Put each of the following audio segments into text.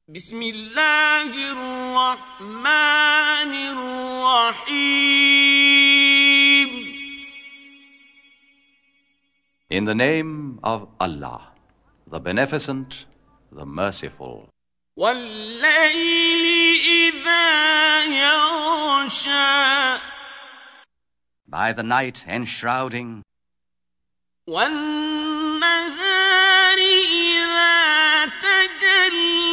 بسم الله الرحمن الرحيم. In the name of Allah, the Beneficent, the Merciful. والليل إذا يغشى. By the night enshrouding. والنهار إذا تجلى.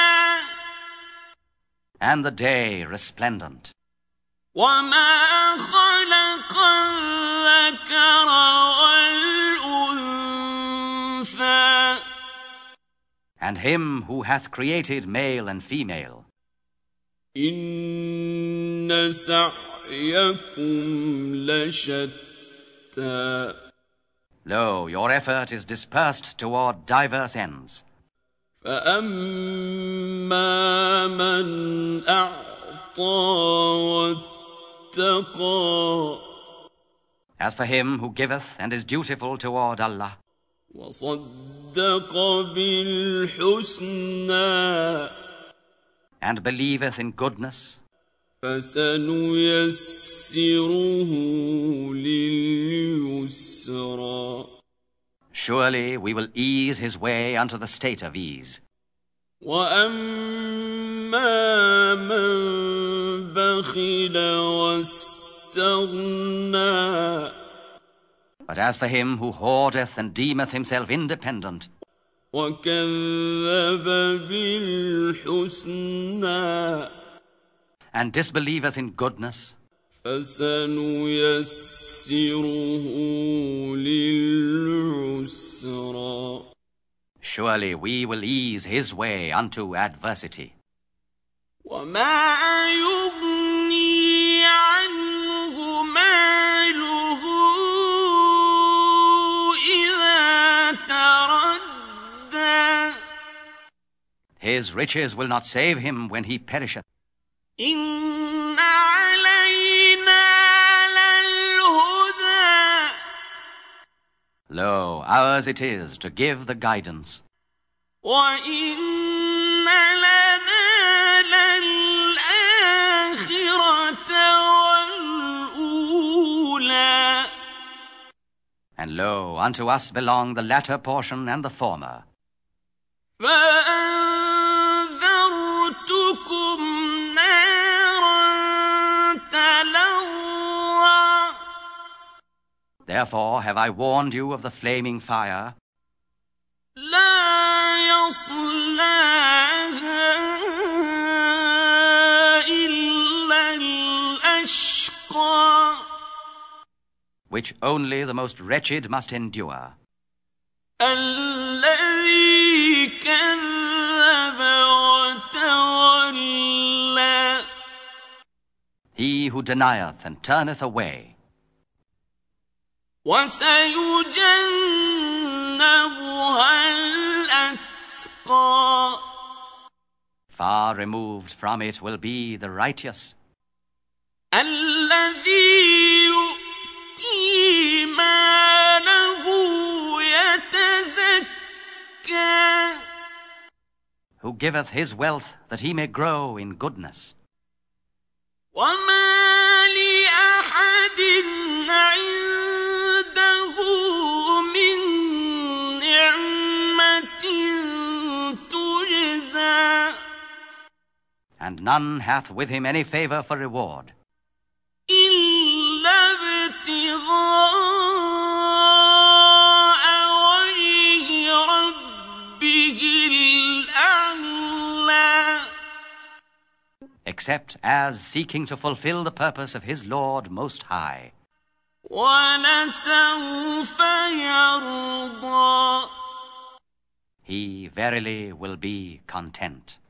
And the day resplendent. وما خلق الذكر والأنثى. And him who hath created male and female. إن سعيكم لشتى. Lo, your effort is dispersed toward diverse ends. فأما من أعطى واتقى. As for him who giveth and is dutiful toward Allah. وصدق بالحسنى. And believeth in goodness. فسنيسره لليسرى. Surely we will ease his way unto the state of ease. وَأَمَّا مَنْ بَخِلَ وَاسْتَغْنَى. But as for him who hoardeth and deemeth himself independent. وَكَذَّبَ بِالْحُسْنَى. And disbelieveth in goodness. فَسَنُيَسِّرُهُ لِلْعُسْرَى. Surely we will ease his way unto adversity. وَمَا يُغْنِي عَنْهُ مَالُهُ إِذَا تَرَدَّى. His riches will not save him when he perisheth. إِنَّ عَلَيْنَا لَلْهُدَى. Lo, ours it is to give the guidance. وَإِنَّ لَنَا لَلْآخِرَةَ وَالْأُولَى. And lo, unto us belong the latter portion and the former. فَأَنذَرْتُكُمْ نَارًا تَلَظَّى. Therefore have I warned you of the flaming fire. لَا يَصْلَاهَا إِلَّا الْأَشْقَى. Which only the most wretched must endure. الَّذِي كَذَّبَ وَتَوَلَّى. He who denieth and turneth away. وَسَيُجَنَّبُهَا الْأَتْقَى. Far removed from it will be the righteous. الَّذِي يُؤْتِي مَالَهُ يَتَزَكَّى. Who giveth his wealth that he may grow in goodness. وَمَا لِأَحَدٍ عِندَهُ مِن نِّعْمَةٍ تُجْزَى. And none hath with him any favor for reward. إِلَّا ابْتِغَاءَ وَجْهِ رَبِّهِ الْأَعْلَى. Except as seeking to fulfill the purpose of his Lord Most High. وَلَسَوْفَ يَرْضَى. He verily will be content.